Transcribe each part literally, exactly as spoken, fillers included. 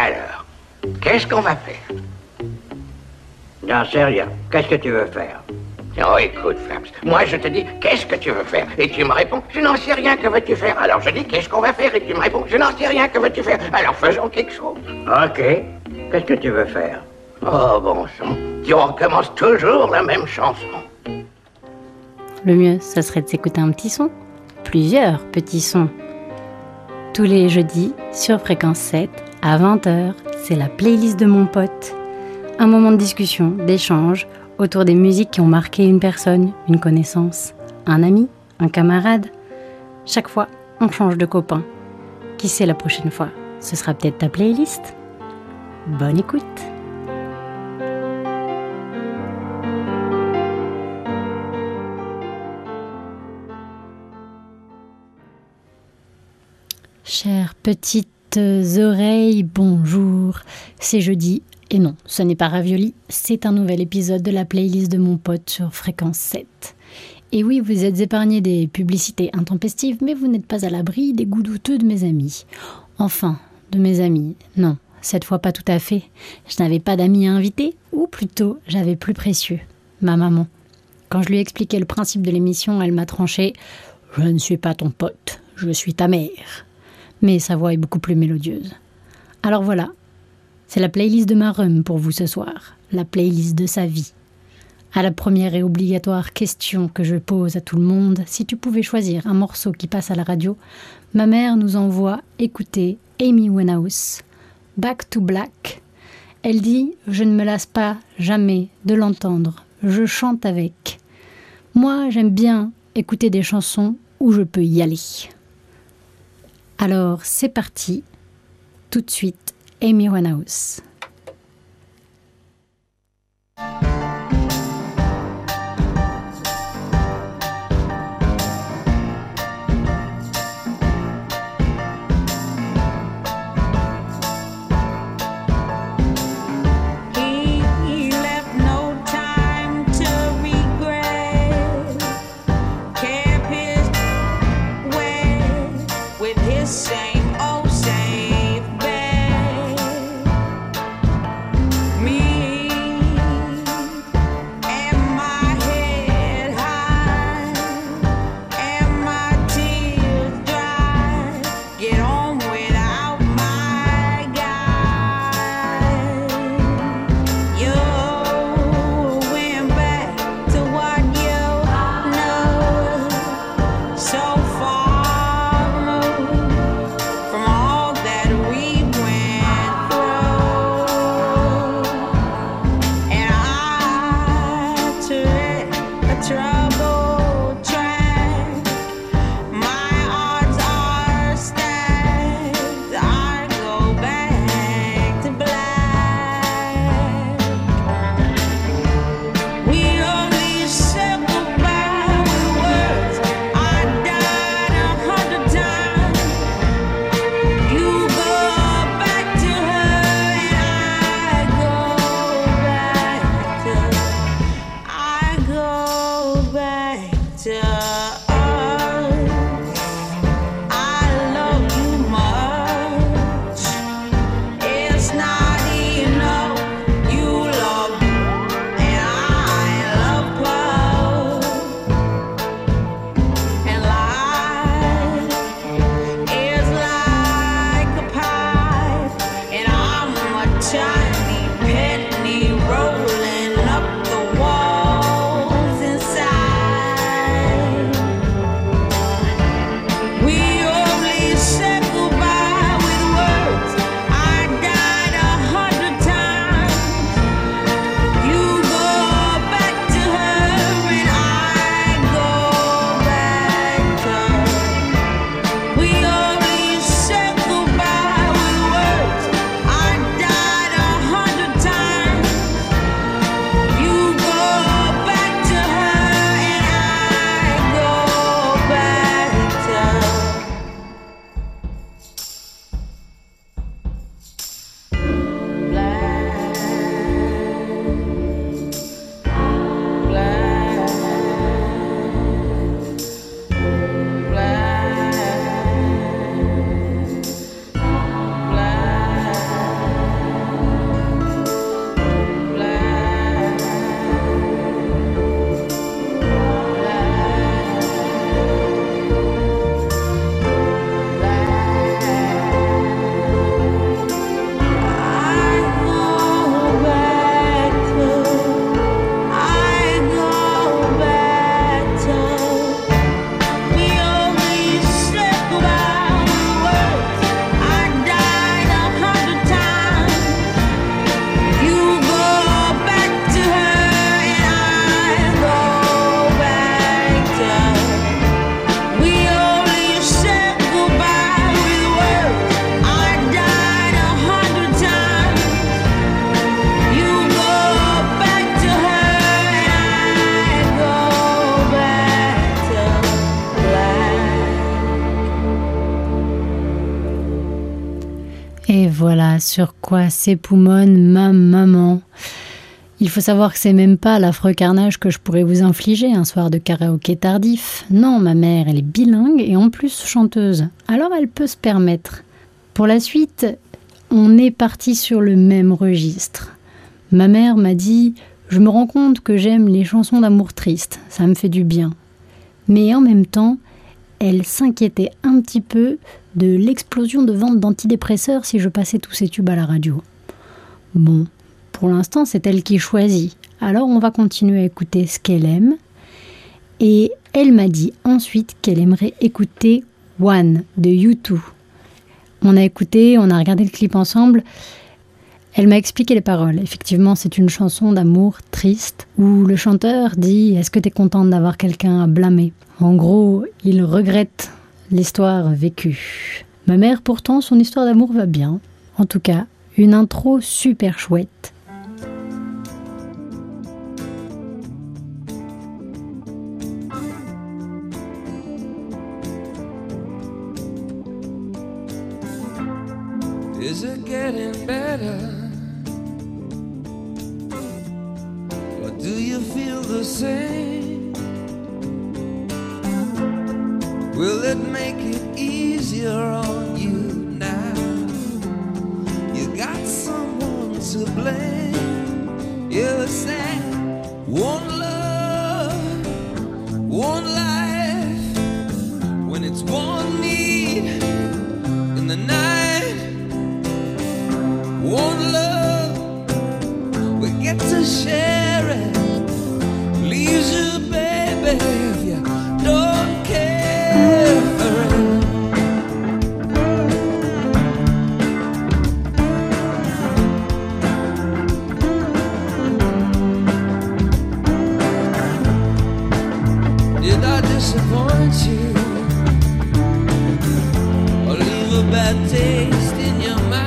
Alors, qu'est-ce qu'on va faire? J'en sais rien. Qu'est-ce que tu veux faire? Oh, écoute, Flaps, moi je te dis, qu'est-ce que tu veux faire? Et tu me réponds, je n'en sais rien, que veux-tu faire? Alors je dis, qu'est-ce qu'on va faire? Et tu me réponds, je n'en sais rien, que veux-tu faire? Alors faisons quelque chose. Ok. Qu'est-ce que tu veux faire? Oh, bon sang, tu recommences toujours la même chanson. Le mieux, ça serait de s'écouter un petit son. Plusieurs petits sons. Tous les jeudis, sur Fréquence sept, à vingt heures, c'est la playlist de mon pote. Un moment de discussion, d'échange, autour des musiques qui ont marqué une personne, une connaissance, un ami, un camarade. Chaque fois, on change de copain. Qui sait la prochaine fois? Ce sera peut-être ta playlist. Bonne écoute. Chères petites oreilles, bonjour. C'est jeudi. Et non, ce n'est pas Ravioli, c'est un nouvel épisode de la playlist de mon pote sur Fréquence sept. Et oui, vous êtes épargnés des publicités intempestives, mais vous n'êtes pas à l'abri des goûts douteux de mes amis. Enfin, de mes amis, non, cette fois pas tout à fait. Je n'avais pas d'amis à inviter, ou plutôt, j'avais plus précieux, ma maman. Quand je lui ai expliqué le principe de l'émission, elle m'a tranché « Je ne suis pas ton pote, je suis ta mère ». Mais sa voix est beaucoup plus mélodieuse. Alors voilà. C'est la playlist de ma rhum pour vous ce soir, la playlist de sa vie. À la première et obligatoire question que je pose à tout le monde, si tu pouvais choisir un morceau qui passe à la radio, ma mère nous envoie écouter Amy Winehouse, Back to Black. Elle dit « Je ne me lasse pas jamais de l'entendre, je chante avec. Moi, j'aime bien écouter des chansons où je peux y aller. » Alors, c'est parti, tout de suite, Amy Winehouse. Same old same bed. sur quoi s'époumonne ma maman. Il faut savoir que c'est même pas l'affreux carnage que je pourrais vous infliger un soir de karaoké tardif. Non, ma mère, elle est bilingue et en plus chanteuse. Alors elle peut se permettre. Pour la suite, on est parti sur le même registre. Ma mère m'a dit « Je me rends compte que j'aime les chansons d'amour tristes, ça me fait du bien. » Mais en même temps, elle s'inquiétait un petit peu de l'explosion de vente d'antidépresseurs si je passais tous ces tubes à la radio. Bon, pour l'instant, c'est elle qui choisit. Alors on va continuer à écouter ce qu'elle aime. Et elle m'a dit ensuite qu'elle aimerait écouter One de U deux. On a écouté, on a regardé le clip ensemble. Elle m'a expliqué les paroles. Effectivement, c'est une chanson d'amour triste où le chanteur dit « Est-ce que t'es contente d'avoir quelqu'un à blâmer ?» En gros, il regrette l'histoire vécue. Ma mère, pourtant, son histoire d'amour va bien. En tout cas, une intro super chouette. Is it getting better? Or do you feel the same? Will it make it easier on you now? You got someone to blame. You say one love, one life. When it's one need in the night, one love, we get to share it. Leaves you, baby, if you don't care for it. Did I disappoint you? Or leave a bad taste in your mouth?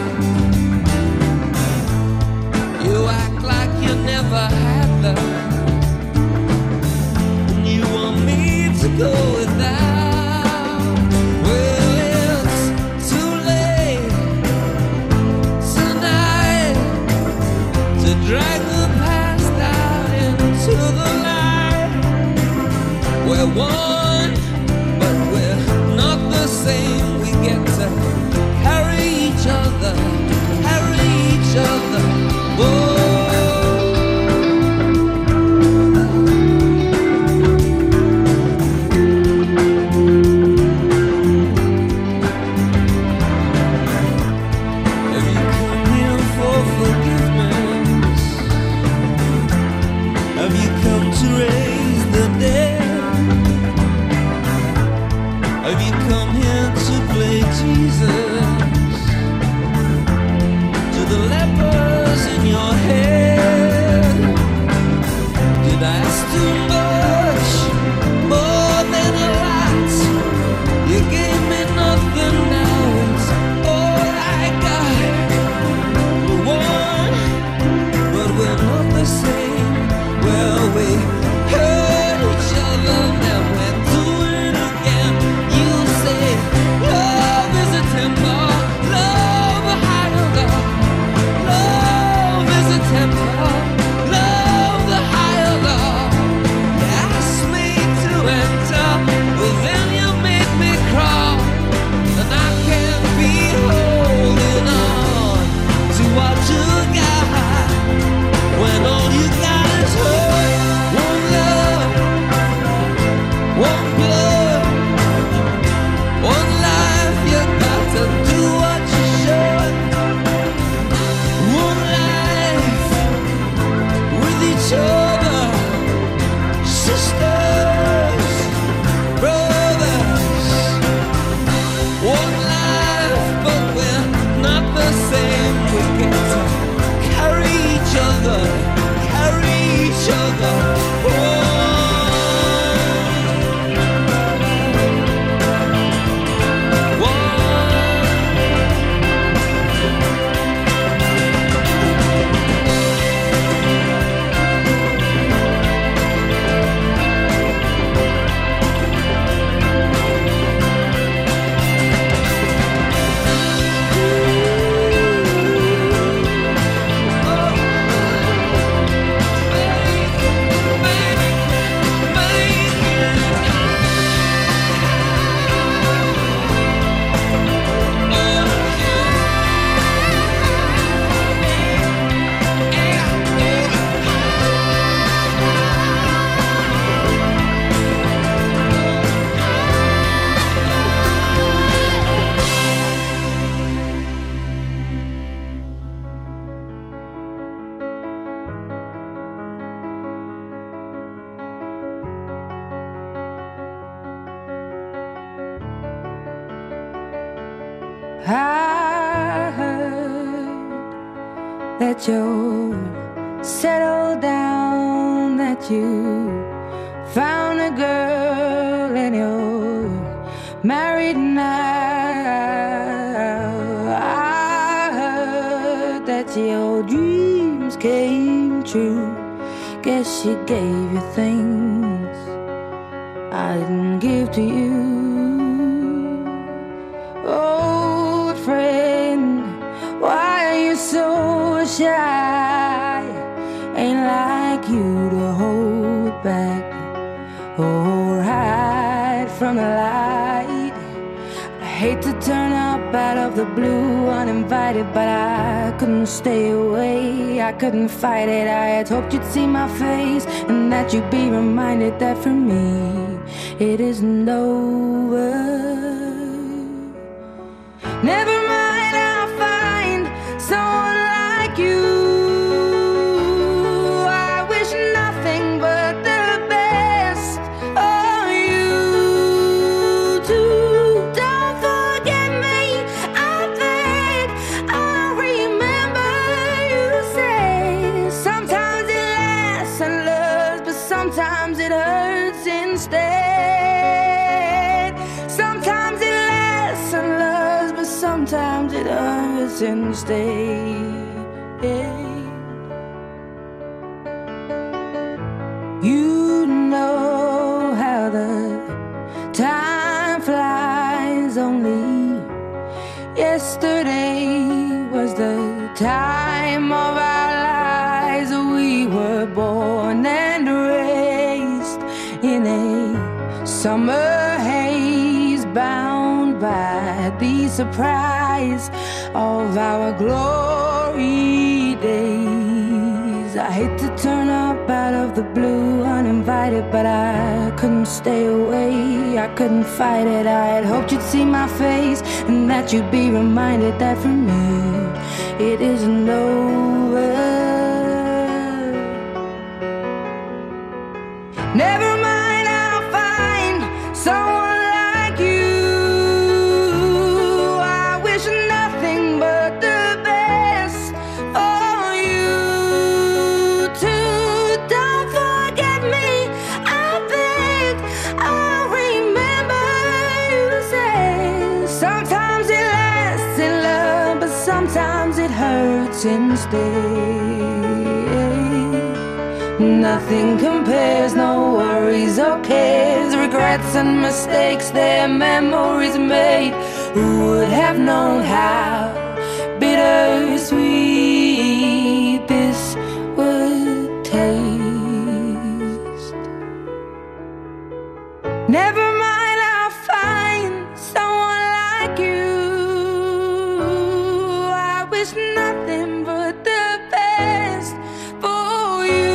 Never had love, and you want me to go without. Well, it's too late tonight to drag the past out into the light. We're one, but we're not the same. We get to carry each other, carry each other. Whoa. Temple. that you're settled down, that you found a girl and you're married now. I heard that your dreams came true. Guess she gave you things I didn't give to you. Old friend, why are you so shy? Ain't like you to hold back or hide from the light. I hate to turn up out of the blue uninvited, but I couldn't stay away, I couldn't fight it. I had hoped you'd see my face and that you'd be reminded that for me it isn't over. Never mind, I'll find someone like you. I wish nothing but the best of you too. Don't forget me, I think I remember you say sometimes it lasts and loves, but sometimes it hurts instead. Sometimes it lasts and loves, but sometimes it hurts instead. You know how the time flies. Only yesterday was the time of our lives. We were born and raised in a summer haze, bound by the surprise of our glory days. I hate to turn up out of the blue uninvited, but I couldn't stay away, I couldn't fight it. I had hoped you'd see my face and that you'd be reminded that for me it isn't over. Never mind, I'll find someone like you. I wish nothing but the best for you too. Don't forget me, I think I remember you say sometimes it lasts in love, but sometimes it hurts instead. Nothing compares, no worries or cares, regrets and mistakes, their memories made. Who would have known how bittersweet this would taste? Never mind, I'll find someone like you. I wish nothing but the best for you.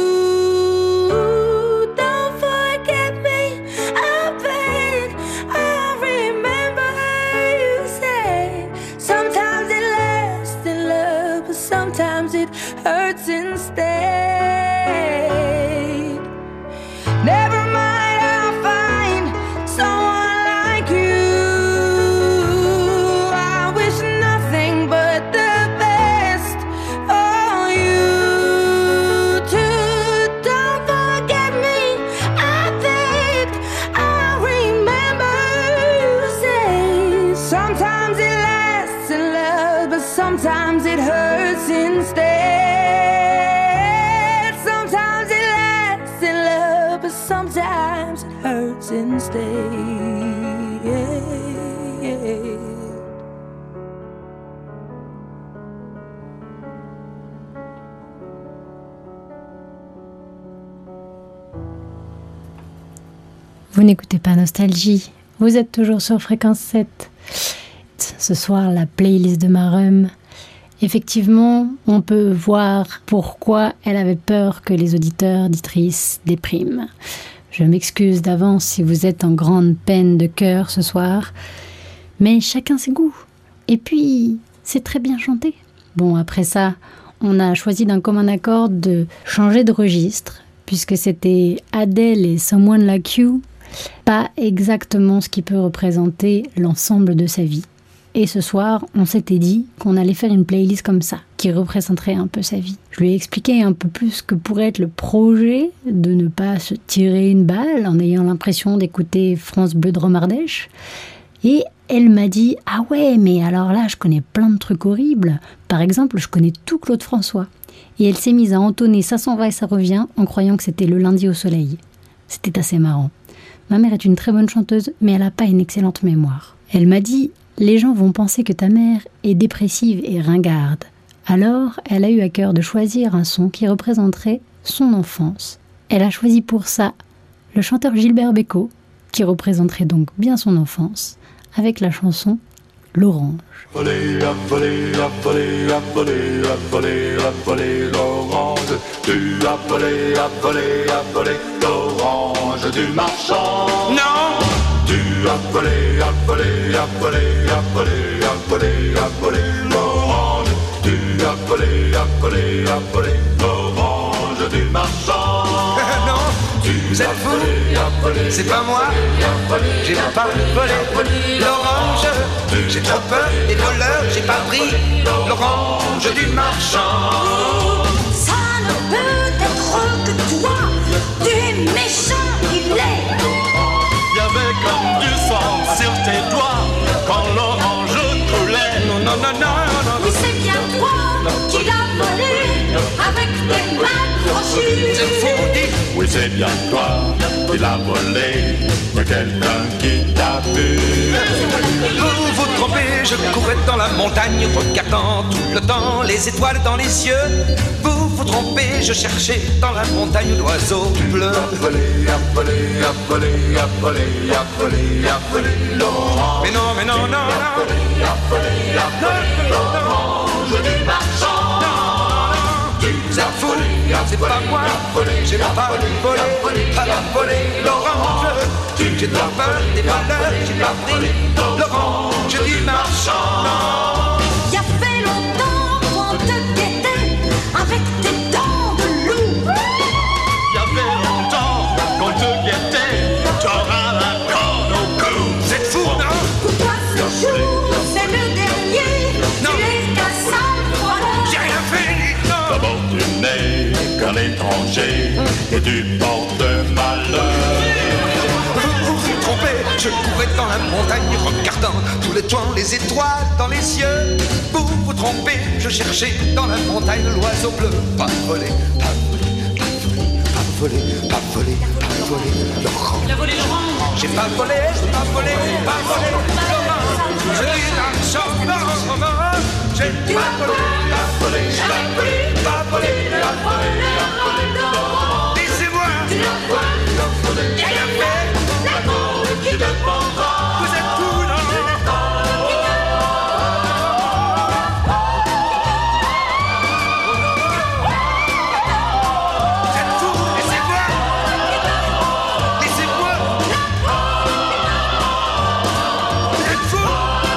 Sometimes it hurts instead. Never mind, I'll find someone like you. I wish nothing but the best for you too. Don't forget me, I think I remember you say sometimes it lasts in love, but sometimes it hurts instead. Sometimes it lasts in love, but sometimes it hurts instead. Vous n'écoutez pas Nostalgie, vous êtes toujours sur Fréquence sept. Ce soir, la playlist de Marum. Effectivement, on peut voir pourquoi elle avait peur que les auditeurs, auditrices dépriment. Je m'excuse d'avance si vous êtes en grande peine de cœur ce soir, mais chacun ses goûts. Et puis, c'est très bien chanté. Bon, après ça, on a choisi d'un commun accord de changer de registre, puisque c'était Adele et Someone Like You, pas exactement ce qui peut représenter l'ensemble de sa vie. Et ce soir, on s'était dit qu'on allait faire une playlist comme ça, qui représenterait un peu sa vie. Je lui ai expliqué un peu plus ce que pourrait être le projet de ne pas se tirer une balle en ayant l'impression d'écouter France Bleu Drôme Ardèche. Et elle m'a dit « Ah ouais, mais alors là, je connais plein de trucs horribles. Par exemple, je connais tout Claude François. » Et elle s'est mise à entonner « Ça s'en va et ça revient » en croyant que c'était le lundi au soleil. C'était assez marrant. Ma mère est une très bonne chanteuse, mais elle n'a pas une excellente mémoire. Elle m'a dit « Les gens vont penser que ta mère est dépressive et ringarde. » Alors, elle a eu à cœur de choisir un son qui représenterait son enfance. Elle a choisi pour ça le chanteur Gilbert Bécaud, qui représenterait donc bien son enfance, avec la chanson « L'Orange ». Volé, volé, volé, volé, volé, volé, l'orange. Tu as volé, volé, volé, l'orange du marchand. Non. Tu as volé, volé, volé, volé, volé, volé, l'orange. Tu as volé, volé, volé, l'orange du marchand. Non. Vous êtes fous, c'est pas moi, j'ai pas volé l'orange, j'ai trop peur des voleurs, j'ai pas pris l'orange du marchand. Ça ne peut être que toi, du méchant il est. Y'avait comme du sang sur tes doigts quand l'orange coulait. Non, non, non, non, non. Oui, c'est bien toi qui l'as volé avec tes mains crochues. C'est fou, dit. Oui, c'est bien toi qui l'as volé, y'a quelqu'un qui t'a vu. Vous vous trompez, je courais dans la montagne, regardant tout le temps les étoiles dans les cieux. Vous vous trompez, je cherchais dans la montagne l'oiseau bleu. A volé, a volé, a volé, a volé, a volé, a volé, l'orange. Mais non, mais non, non, non. A volé, a volé, a volé, l'orange du marchand. Vous êtes fous, c'est pas moi, j'ai pas volé, pas volé l'orange. J'ai trop peur des voleurs, j'ai pas pris l'orange du marchand. Il y a fait longtemps qu'on te guettait avec tes dents de loup. Il y avait longtemps qu'on te guettait, t'auras la corne au cou. Vous êtes fous, non? Pour toi ce jour, c'est le dernier. Non. Tu es qu'un sale voleur. J'ai rien fait, non. D'abord tu n'es qu'un étranger et tu portes malheur. Vous vous trompez, je courais dans la montagne regardant tous les toits, les étoiles dans les cieux. Vous vous trompez, je cherchais dans la montagne l'oiseau bleu. Pas volé, pas volé, pas volé, pas volé, pas volé, pas volé, l'orange. Il a volé l'orange. J'ai pas volé, j'ai pas volé, pas volé, l'orange. Je dis l'argent, non, non, j'ai pas volé, pas volé, pas volé, pas volé, pas volé, pas volé, l'orange. Laissez-moi, j'ai rien fait, Qui te prendra. vous êtes fous, non? Vous êtes fous, laissez-moi, laissez-moi. Vous êtes fous.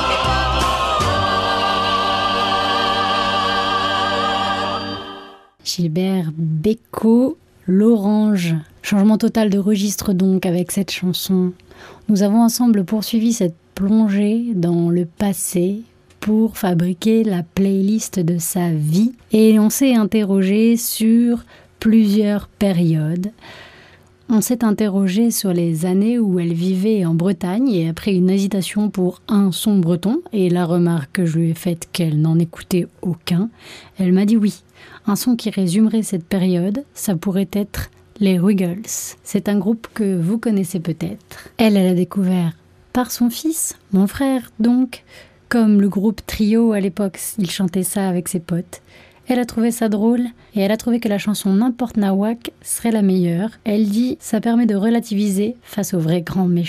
Gilbert Bécaud, L'Orange. Changement total de registre donc avec cette chanson. Nous avons ensemble poursuivi cette plongée dans le passé pour fabriquer la playlist de sa vie. Et on s'est interrogé sur plusieurs périodes. On s'est interrogé sur les années où elle vivait en Bretagne et après une hésitation pour un son breton et la remarque que je lui ai faite qu'elle n'en écoutait aucun, elle m'a dit oui. Un son qui résumerait cette période, ça pourrait être les Ruggles. C'est un groupe que vous connaissez peut-être. Elle, elle a découvert par son fils, mon frère donc, comme le groupe Trio à l'époque, il chantait ça avec ses potes. Elle a trouvé ça drôle et elle a trouvé que la chanson N'importe Nawak serait la meilleure. Elle dit « ça permet de relativiser face aux vrais grands méchants ».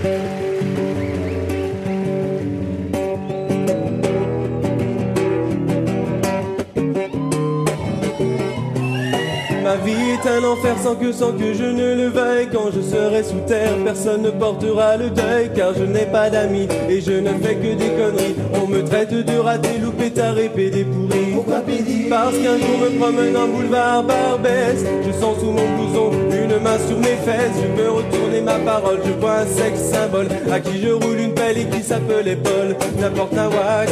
Ma vie est un enfer sans que, sans que je ne le veuille. Quand je serai sous terre, personne ne portera le deuil. Car je n'ai pas d'amis et je ne fais que des conneries. On me traite de raté, loupé, taré, pédé pourri. Pourquoi pédé? Parce qu'un jour me promène un boulevard Barbès, je sens sous mon blouson une main sur mes fesses. Je veux retourner ma parole, je vois un sexe symbole à qui je roule une pelle et qui s'appelait Paul. N'importe un wack.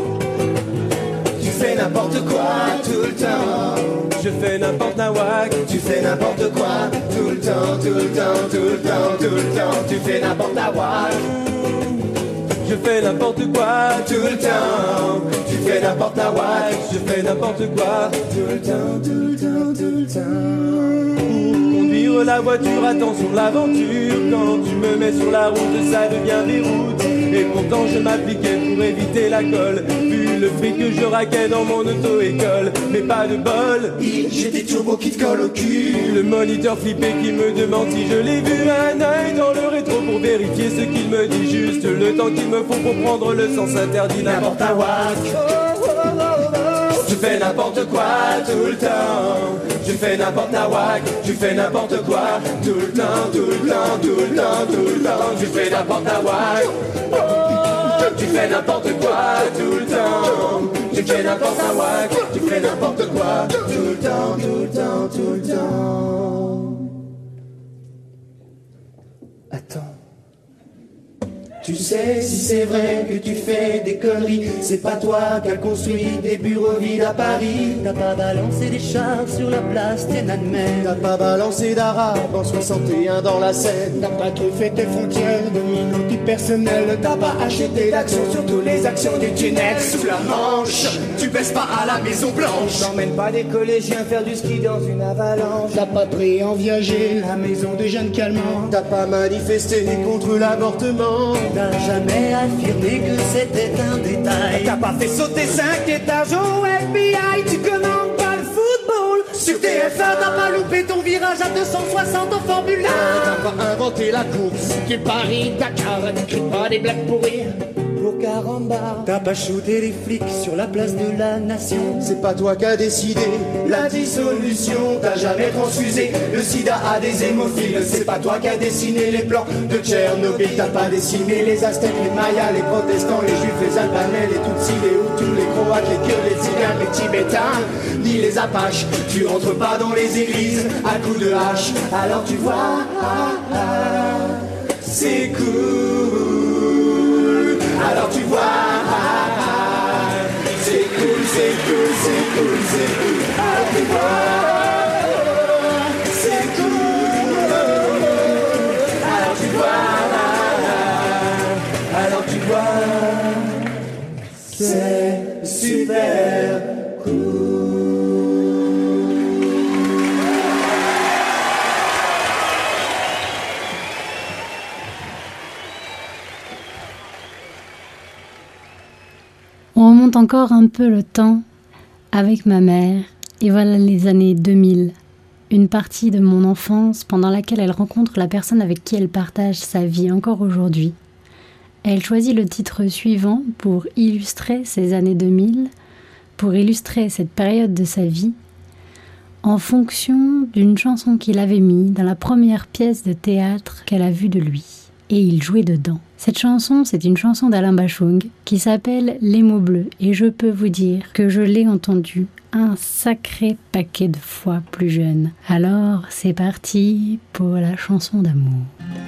Tu fais n'importe quoi tout le temps. Je fais n'importe un wack. Tu fais n'importe quoi tout le temps, tout le temps, tout le temps, tout le temps. Tu fais n'importe un wack. Je fais n'importe quoi tout le temps. Tu fais n'importe un wack. Je fais n'importe quoi tout le temps, tout le temps, tout le temps. Conduire la voiture, attention l'aventure. Quand tu me mets sur la route, ça devient déroute. Et pourtant je m'appliquais pour éviter la colle. Vu le fric que je raquais dans mon auto-école. Mais pas de bol, j'étais turbo qui te colle au cul. Le moniteur flippé qui me demande si je l'ai vu. Un œil dans le rétro pour vérifier ce qu'il me dit. Juste le temps qu'il me faut pour prendre le sens interdit. N'importe un wack. Tu fais n'importe quoi tout le temps. Tu fais n'importe un wack. Tu fais n'importe quoi tout le temps, tout le temps, tout le temps, tout le temps. Tu fais n'importe un wack. Tu fais n'importe quoi tout le temps. Tu fais n'importe un wack. Tu fais n'importe quoi tout le temps, tout le temps, tout le temps. Attends. Tu sais, si c'est vrai que tu fais des conneries, c'est pas toi qui as construit des bureaux vides à Paris. T'as pas balancé des chars sur la place Tiananmen. T'as pas balancé d'arabe en soixante et un dans la Seine. T'as pas truffé tes frontières de minous du personnel. T'as pas acheté d'actions sur tous les actions du tunnel sous la Manche. Tu baisses pas à la Maison Blanche. T'emmènes pas des collégiens faire du ski dans une avalanche. T'as pas pris en viager la maison de jeunes calmants. T'as pas manifesté contre l'avortement. T'as jamais affirmé que c'était un détail. T'as pas fait sauter cinq étages au F B I. Tu commandes pas le football sur T F un. T'as pas loupé ton virage à deux cent soixante en Formule un. T'as pas inventé la course du Paris-Dakar. N'écris pas des blagues pourries pour caramba. T'as pas shooté les flics sur la place de la Nation. C'est pas toi qui as décidé la dissolution. T'as jamais transfusé le sida à des hémophiles. C'est pas toi qui as dessiné les plans de Tchernobyl. T'as pas dessiné les Aztèques, les Mayas, les protestants, les juifs, les albanais, les tutsis, les hutus, les croates, les kurdes, les tziganes, les tibétains, ni les apaches. Tu rentres pas dans les églises à coups de hache. Alors tu vois, ah, ah, c'est cool. Alors tu vois, ah, ah, c'est cool, c'est cool, c'est cool, c'est cool. Alors tu vois, c'est cool. Alors tu vois, ah, alors tu vois, c'est super cool. On remonte encore un peu le temps avec ma mère, et voilà les années deux mille, une partie de mon enfance pendant laquelle elle rencontre la personne avec qui elle partage sa vie encore aujourd'hui. Elle choisit le titre suivant pour illustrer ces années deux mille, pour illustrer cette période de sa vie, en fonction d'une chanson qu'il avait mise dans la première pièce de théâtre qu'elle a vue de lui. Et il jouait dedans. Cette chanson, c'est une chanson d'Alain Bachung qui s'appelle « Les mots bleus » et je peux vous dire que je l'ai entendue un sacré paquet de fois plus jeune. Alors, c'est parti pour la chanson d'amour.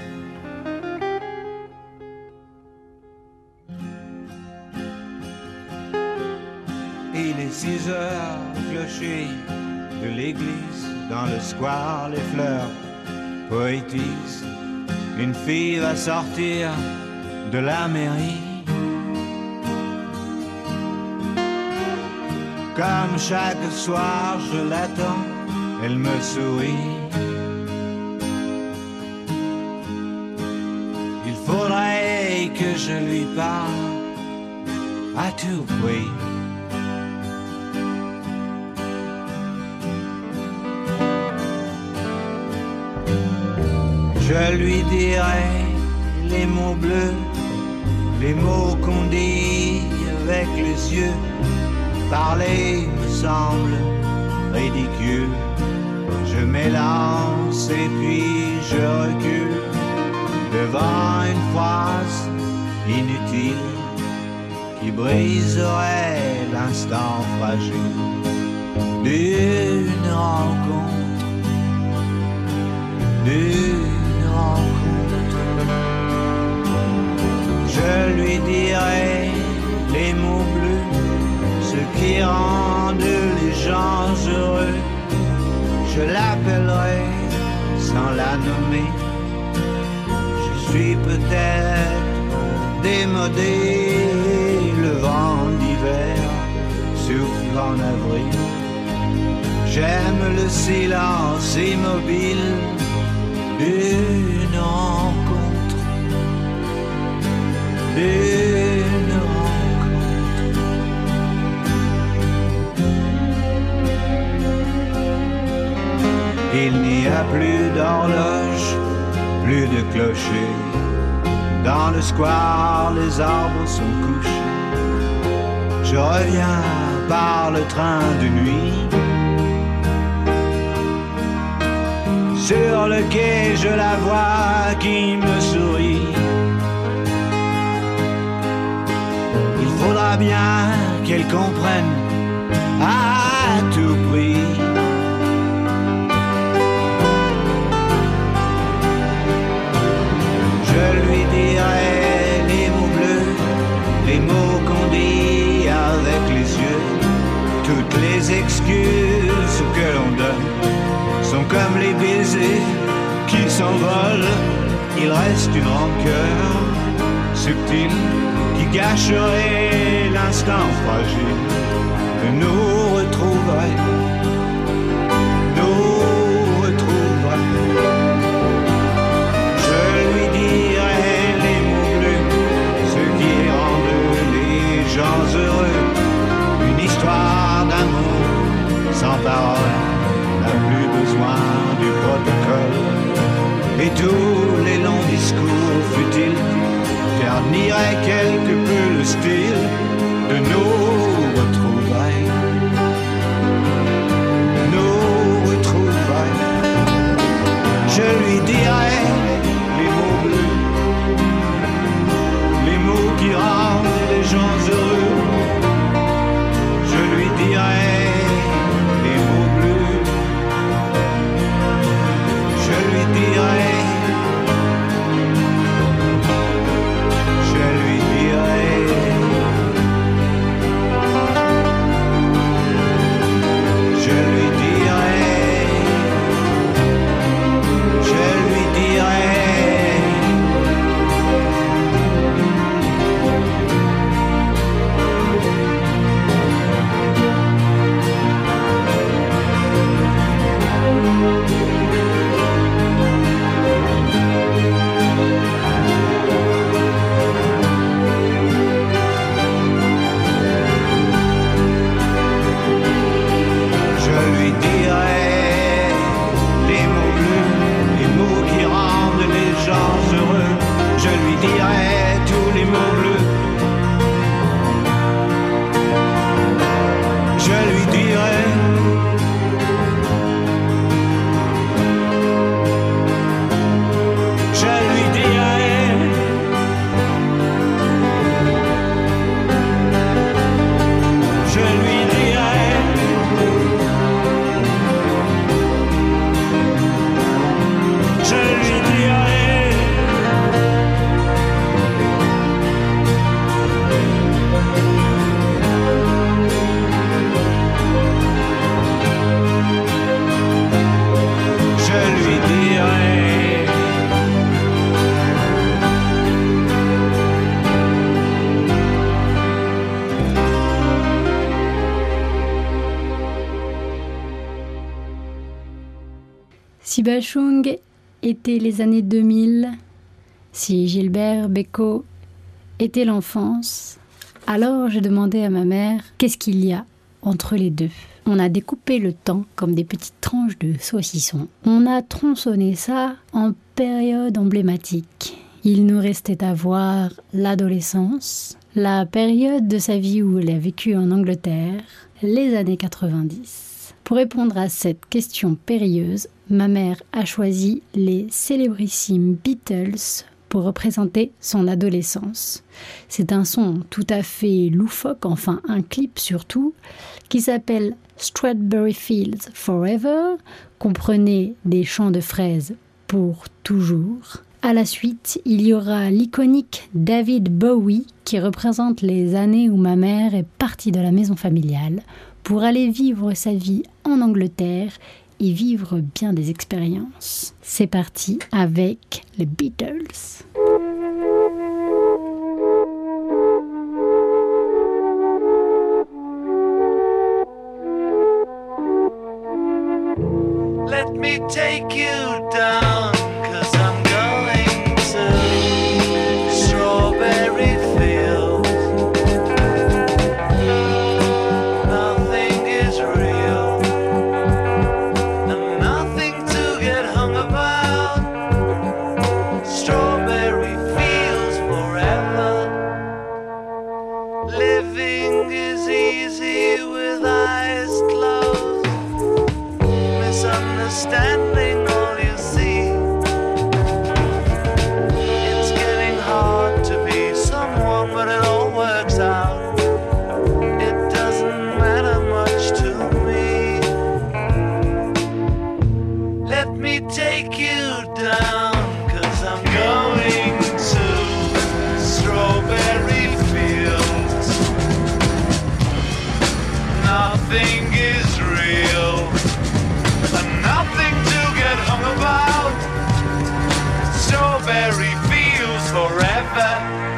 Il est six heures, clocher de l'église, dans le square, les fleurs poétisent. Une fille va sortir de la mairie. Comme chaque soir je l'attends, elle me sourit. Il faudrait que je lui parle à tout prix. Je lui dirai les mots bleus, les mots qu'on dit avec les yeux. Parler me semble ridicule. Je m'élance et puis je recule devant une phrase inutile qui briserait l'instant fragile. d'une rencontre, d'une rencontre. Je lui dirai les mots bleus, ceux qui rendent les gens heureux. Je l'appellerai sans la nommer. Je suis peut-être démodé, le vent d'hiver souffle en avril. J'aime le silence immobile d'une rencontre, d'une rencontre. Il n'y a plus d'horloge, plus de clocher. Dans le square, les arbres sont couchés. Je reviens par le train de nuit. Sur le quai, je la vois qui me sourit. Il faudra bien qu'elle comprenne à tout prix. Je lui dirai les mots bleus, les mots qu'on dit avec les yeux. Toutes les excuses que l'on donne sont comme les baisers qui s'envolent. Il reste une rancœur subtile qui gâcherait l'instant fragile de nous retrouver, nous retrouver. Je lui dirai les mots bleus, ceux qui rendent les gens heureux. Une histoire d'amour sans parole n'a plus besoin du protocole. Et tous les longs discours futiles terniraient quelque peu le style de nos retrouvailles, nos retrouvailles. Je lui dirai les mots bleus, les mots qui rendent les gens heureux. Je lui dirai les mots bleus, je lui dirai, je lui dirai, je lui dirai, je lui dirai. Si Bachung était les années deux mille, si Gilbert Bécaud était l'enfance, alors j'ai demandé à ma mère qu'est-ce qu'il y a entre les deux. On a découpé le temps comme des petites tranches de saucisson. On a tronçonné ça en période emblématique. Il nous restait à voir l'adolescence, la période de sa vie où elle a vécu en Angleterre, les années quatre-vingt-dix. Pour répondre à cette question périlleuse, ma mère a choisi les célébrissimes Beatles pour représenter son adolescence. C'est un son tout à fait loufoque, enfin un clip surtout, qui s'appelle Strawberry Fields Forever, comprenez des champs de fraises pour toujours. À la suite, il y aura l'iconique David Bowie qui représente les années où ma mère est partie de la maison familiale pour aller vivre sa vie en Angleterre et vivre bien des expériences. C'est parti avec les Beatles. Let me take you down, 'cause I'm going to Strawberry Fields. Nothing is real, and nothing to get hung about. Strawberry Fields forever. Living is easy with eyes closed. Misunderstanding all you see. It's getting hard to be someone, but it all works out. It doesn't matter much to me. Let me take you down, 'cause I'm going to Strawberry Fields. Nothing is real, and nothing to get hung about. Strawberry Fields forever.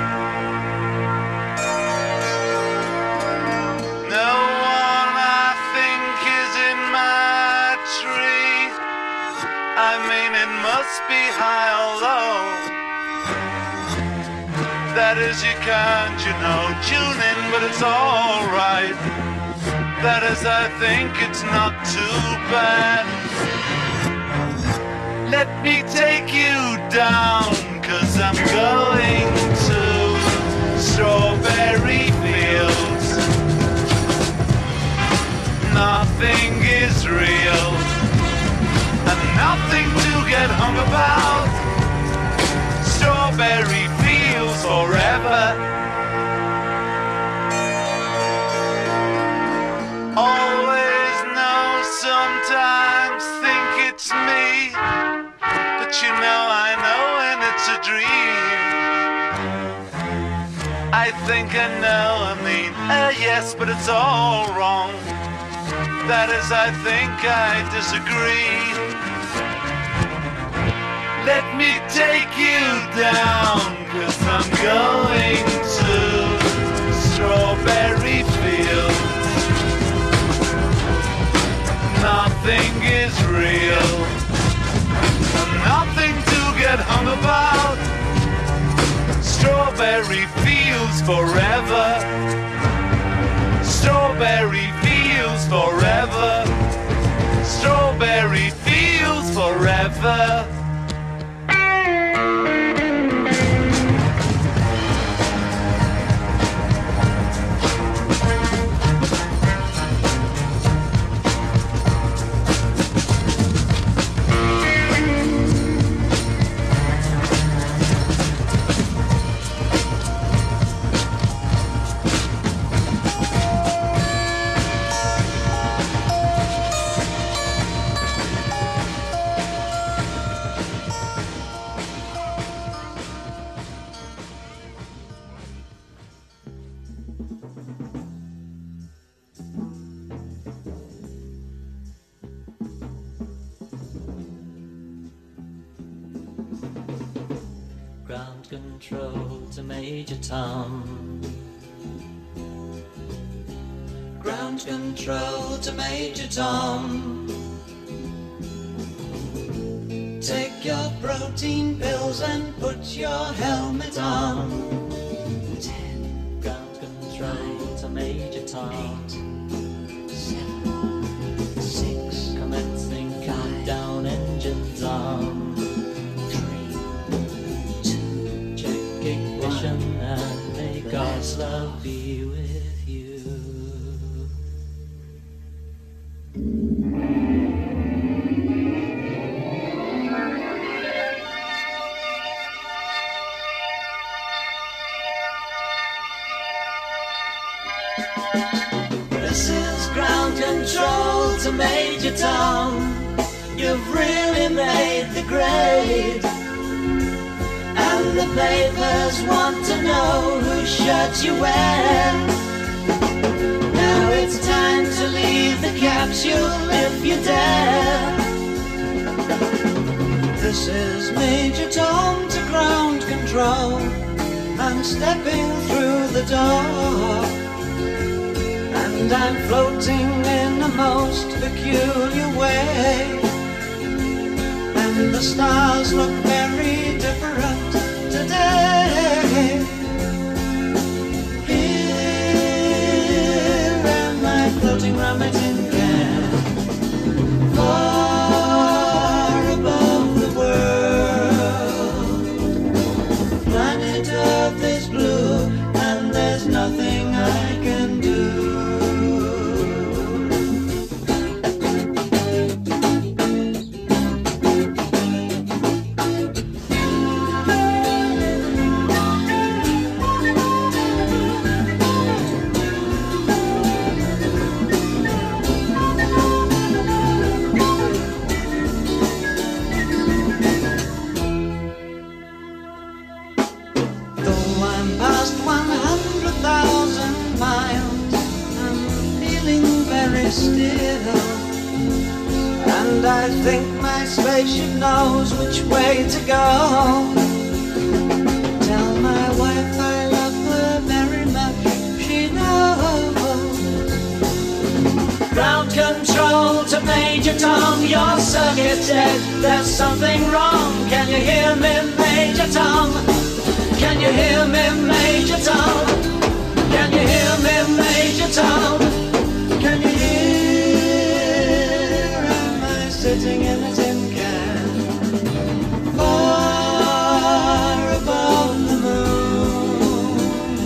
No one I think is in my tree. I mean, it must be high or low. That is, you can't, you know, tune in, but it's alright. That is, I think it's not too bad. Let me take you down, 'cause I'm going to Strawberry Fields. Nothing is real, and nothing to get hung about. Strawberry Fields forever. Always know, sometimes think it's me, but you know I know when it's a dream. I think I know, I mean, uh, yes, but it's all wrong. That is, I think I disagree. Let me take you down, 'cause I'm going to Strawberry Fields. Nothing is real, and nothing to get hung about. Strawberry Fields forever. Strawberry Fields forever. Strawberry Fields forever. Ground control to Major Tom. Ground control to Major Tom. Take your protein pills and put your helmet on. Ten. Ground control to Major Tom. Eight. Seven. Six. Commencing countdown, engines on. And may God's love be with you. ground control to Major Tom. You've really made the grade, and the papers want to know whose shirt you wear. Now it's time to leave the capsule if you dare. This is Major Tom to ground control. I'm stepping through the door, and I'm floating in a most peculiar way. And the stars look very different today. Here am I floating round my tin can, far above the world. Planet Earth is blue, and there's nothing I can do. And I think my spaceship knows which way to go. Tell my wife I love her very much, she knows. Ground control to Major Tom, your circuit's dead, there's something wrong. Can you hear me, Major Tom? Can you hear me, Major Tom? Can you hear me, Major Tom? Can you hear? Sitting in a tin can, far above the moon.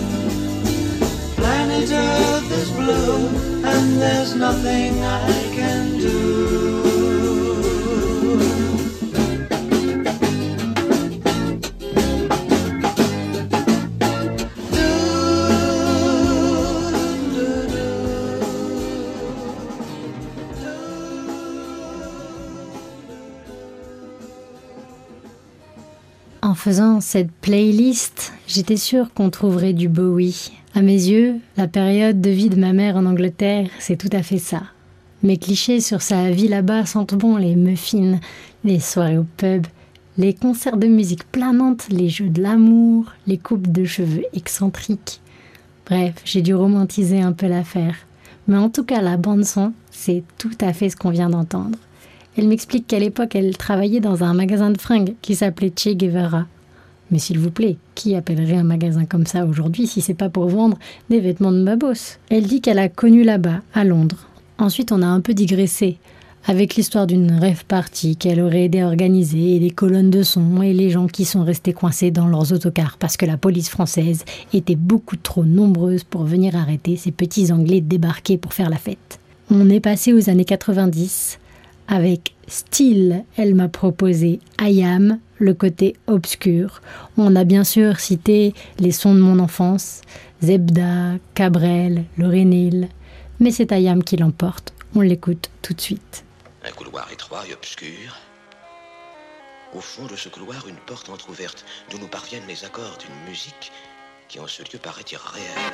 Planet Earth is blue, and there's nothing I can do. En faisant cette playlist, j'étais sûre qu'on trouverait du Bowie. À mes yeux, la période de vie de ma mère en Angleterre, c'est tout à fait ça. Mes clichés sur sa vie là-bas sentent bon les muffins, les soirées au pub, les concerts de musique planante, les jeux de l'amour, les coupes de cheveux excentriques. Bref, j'ai dû romantiser un peu l'affaire. Mais en tout cas, la bande-son, c'est tout à fait ce qu'on vient d'entendre. Elle m'explique qu'à l'époque, elle travaillait dans un magasin de fringues qui s'appelait Che Guevara. Mais s'il vous plaît, qui appellerait un magasin comme ça aujourd'hui si c'est pas pour vendre des vêtements de babos? Elle dit qu'elle a connu là-bas, à Londres. Ensuite, on a un peu digressé, avec l'histoire d'une rave party qu'elle aurait aidé à organiser, et les colonnes de son, et les gens qui sont restés coincés dans leurs autocars parce que la police française était beaucoup trop nombreuse pour venir arrêter ces petits Anglais débarqués pour faire la fête. On est passé aux années quatre-vingt-dix... Avec Still, elle m'a proposé I Am, le côté obscur. On a bien sûr cité les sons de mon enfance, Zebda, Cabrel, Lauryn Hill. Mais c'est I Am qui l'emporte. On l'écoute tout de suite. Un couloir étroit et obscur. Au fond de ce couloir, une porte entr'ouverte d'où nous parviennent les accords d'une musique qui en ce lieu paraît irréelle.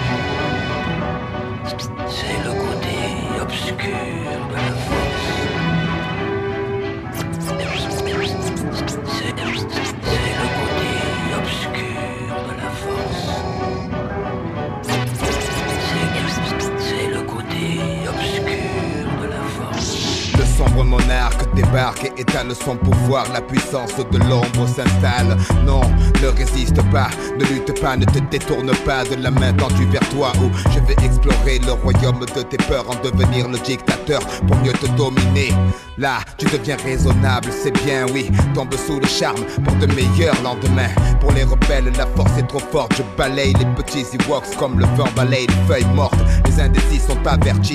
C'est le côté obscur de la force. C'est, c'est le côté obscur de la force. C'est, c'est le côté obscur de la force. Le sombre monarque débarque et étale son pouvoir. La puissance de l'ombre s'installe. Non, ne résiste pas, ne lutte pas, ne te détourne pas de la main tendue vers toi. Où je vais explorer le royaume de tes peurs, en devenir le dictateur pour mieux te dominer. Là, tu deviens raisonnable, c'est bien, oui. Tombe sous le charme pour de meilleurs lendemains. Pour les rebelles, la force est trop forte. Je balaye les petits Ewoks comme le vent balaye les feuilles mortes. Les indécis sont avertis qu'ils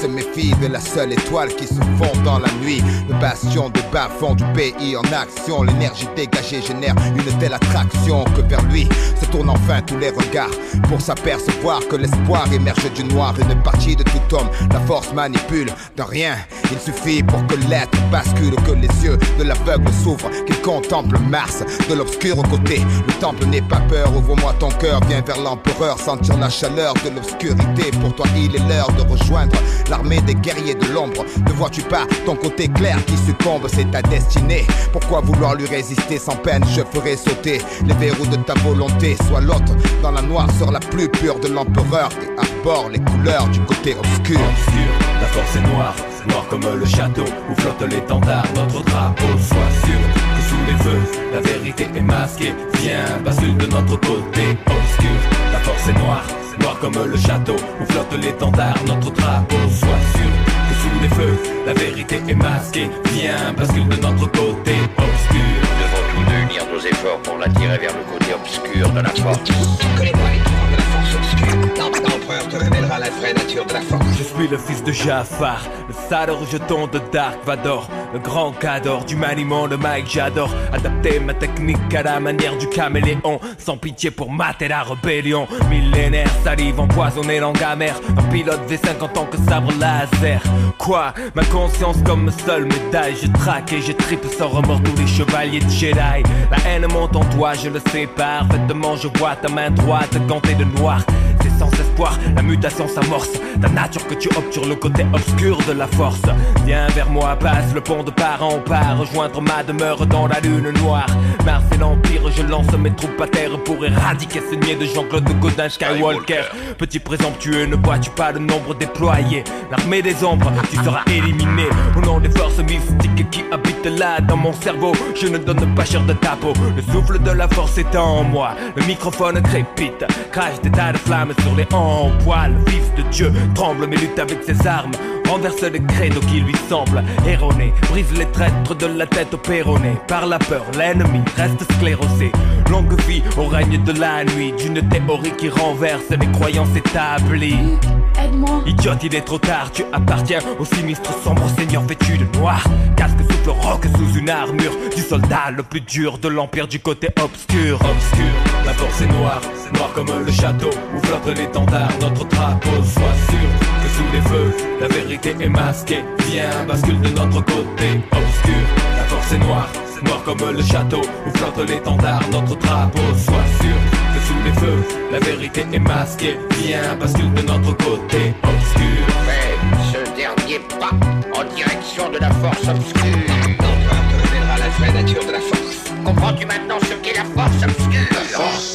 se méfie de la seule étoile qui se fond dans la nuit. Le bastion de bas-fond du pays en action. L'énergie dégagée génère une telle attraction que vers lui se tournent enfin tous les regards pour s'apercevoir que l'espoir émerge du noir. Une partie de tout homme, la force manipule de rien. Il suffit pour que l'être bascule, que les yeux de l'aveugle s'ouvrent, qu'il contemple Mars de l'obscur côté. Le temple n'est pas peur, ouvre-moi ton cœur, viens vers l'empereur, sentir la chaleur de l'obscurité. Pour toi il est l'heure de rejoindre l'armée des guerriers de l'ombre. Ne vois-tu pas ton côté clair qui succombe, c'est ta destinée. Pourquoi vouloir lui résister sans peine, je ferai sauter les verrous de ta volonté. Sois l'hôte dans la noirceur la plus pure de l'empereur et arbore les couleurs du côté obscur. Obscur, la force est noire, noir comme le château où flotte l'étendard, notre drapeau. Sois sûr que sous les feux, la vérité est masquée. Viens, bascule de notre côté. Obscur, la force est noire, noir comme le château où flotte l'étendard, notre drapeau. Sois sûr que sous les feux, la vérité est masquée. Viens, bascule de notre côté. Obscur. Nous devons unir nos efforts pour l'attirer vers le côté obscur de la force. Tu ne connais pas les pouvoirs de la force obscure. L'empereur te révélera la vraie nature de la force. Je suis le fils de Jafar, le sale rejeton de Dark Vador, le grand cador du maniement de Mike. J'adore adapter ma technique à la manière du caméléon, sans pitié pour mater la rébellion. Millénaire, salive empoisonnée, langue amère, un pilote V cinq en tant que sabre laser. Quoi, ma conscience comme seule médaille, je traque et je tripe sans remords tous les chevaliers de Jedi. La haine monte en toi, je le sais parfaitement, je vois ta main droite gantée de noir. C'est sans espoir, la mutation s'amorce, ta nature que tu optes sur le côté obscur de la force. Viens vers moi, passe le pont de part en part, rejoindre ma demeure dans la lune noire. Mars et l'Empire, je lance mes troupes à terre pour éradiquer ce niais de Jean-Claude Godin Skywalker. Petit présomptueux, ne vois-tu pas le nombre déployé? L'armée des ombres, tu seras éliminé. Au nom des forces mystiques qui habitent là dans mon cerveau, je ne donne pas cher de ta peau. Le souffle de la force est en moi, le microphone crépite, crache des tas de flammes sur les en poil. Fils de Dieu tremble mais lutte avec ses armes, renverse les credos qui lui semblent erronés, brise les traîtres de la tête au péroné. Par la peur, l'ennemi reste sclérosé. Longue vie au règne de la nuit, d'une théorie qui renverse les croyances établies. Aide-moi. Idiote, il est trop tard, tu appartiens au sinistre sombre seigneur vêtu de noir. Casque souffle roc sous une armure du soldat le plus dur de l'empire du côté obscur. Obscur, la force est noire, noir comme le château où flotte l'étendard, notre drapeau. Sois sûr que sous les feux, la vérité est masquée. Viens, bascule de notre côté. Obscur, la force est noire, noir comme le château où flotte l'étendard, notre drapeau. Sois sûr que sous les feux, la vérité est masquée. Viens, bascule de notre côté. Obscur. Fais ce dernier pas en direction de la force obscure. L'empereur te révélera la vraie nature de la force. Comprends-tu maintenant ce qu'est la force obscure? La force?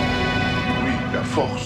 Oui, la force.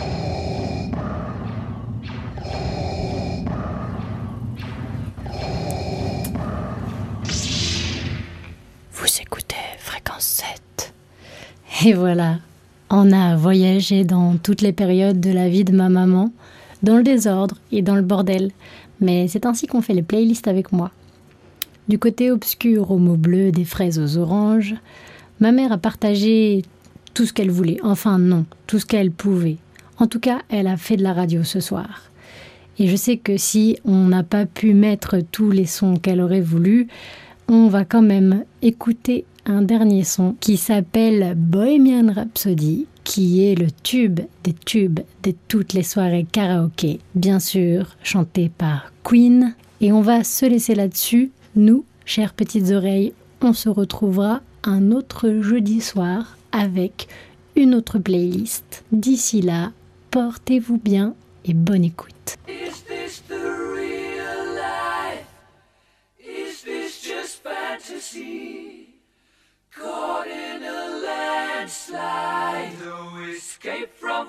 Vous écoutez Fréquence sept. Et voilà, on a voyagé dans toutes les périodes de la vie de ma maman, dans le désordre et dans le bordel. Mais c'est ainsi qu'on fait les playlists avec moi. Du côté obscur aux mots bleus, des fraises aux oranges, ma mère a partagé tout ce qu'elle voulait. Enfin non, tout ce qu'elle pouvait. En tout cas, elle a fait de la radio ce soir. Et je sais que si on n'a pas pu mettre tous les sons qu'elle aurait voulu, on va quand même écouter un dernier son qui s'appelle Bohemian Rhapsody, qui est le tube des tubes de toutes les soirées karaoké, bien sûr chanté par Queen. Et on va se laisser là-dessus. Nous, chères petites oreilles, on se retrouvera un autre jeudi soir avec une autre playlist. D'ici là, portez-vous bien et bonne écoute. Is this the real life? Is this just fantasy? Caught in a landslide, no escape from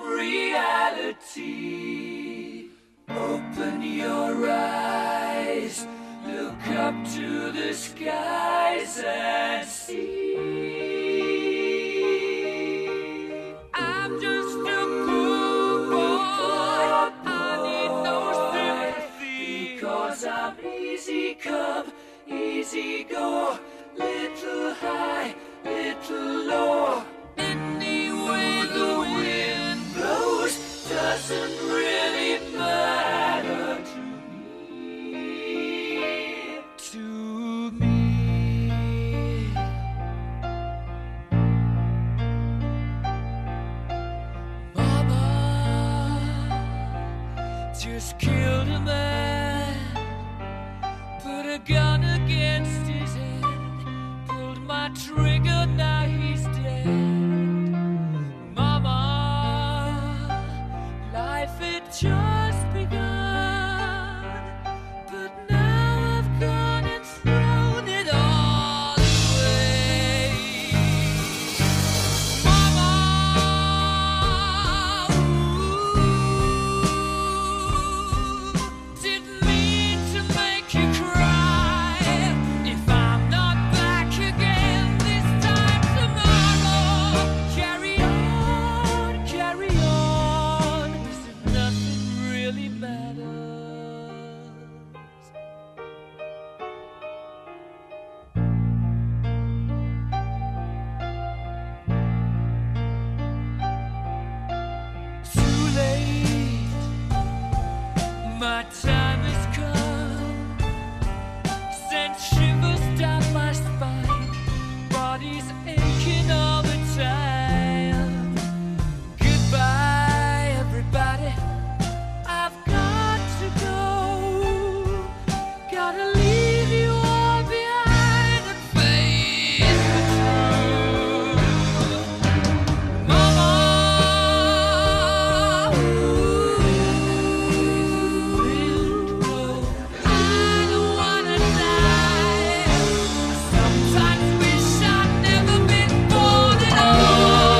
reality. Open your eyes, look up to the skies and see. I'm just a poor boy, I need no sympathy, because I'm easy come, easy go, little high, little low. Any way the wind blows doesn't really matter to me. gun against his head, pulled my trigger, now he's dead. Mama, life had just begun, but now I've gone and thrown it all away. Mama, ooh, didn't mean to make you cry. If I'm not back again this time tomorrow, carry on, carry on, as if nothing really matters. Too late, my time has come. Sent shivers down my spine, body's aching all the time. Goodbye, everybody, I've got to go. Gotta leave you all behind and face the truth. Mama, ooh, I don't wanna die. Sometimes wish I'd never been born at all.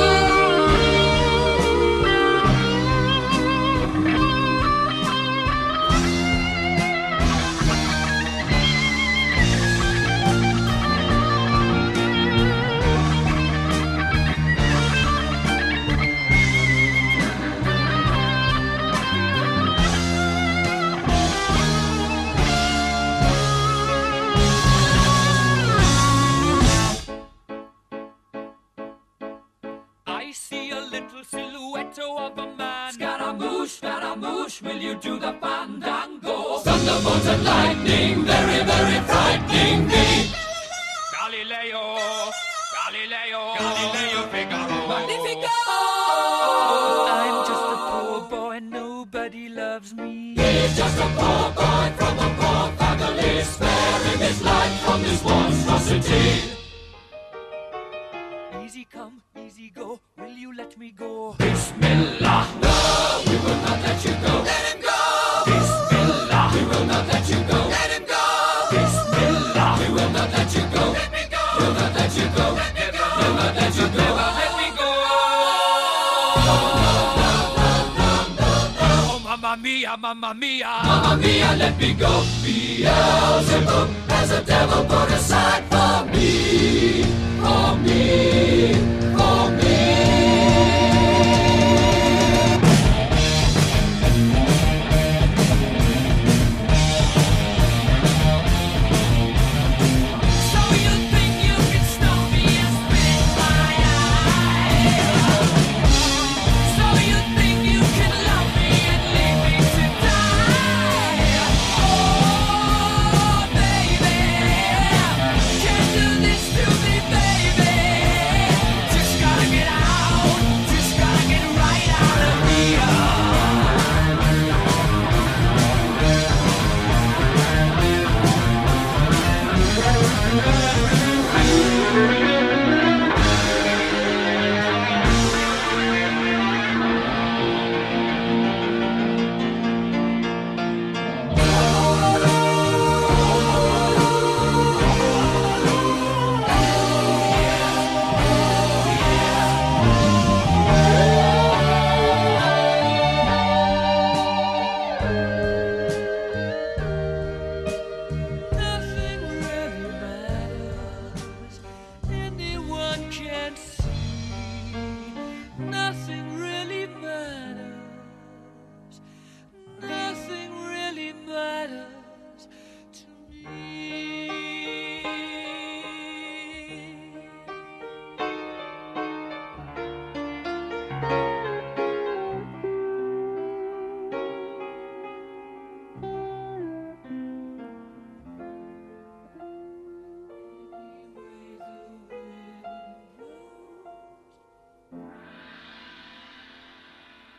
I see a little silhouette of a man. Scaramouche, Scaramouche, will you do the fandango? Thunderbolts and lightning, very, very frightening me. Galileo, Galileo, Galileo Figaro. Magnifico! I'm just a poor boy, nobody loves me. He's just a poor boy from a poor family, sparing his life from this monstrosity. Easy come, easy go, will you let me go? Bismillah, no, we will not let you go. Let him go! Bismillah, we will not let you go. Let him go! Bismillah, we will not let you go. Let me go! We'll not let you go. Let me go! We'll not let you go. Never let me go! Oh, mamma mia, mamma mia, mamma mia, let me go. Beelzebub has a devil put aside for me, for me.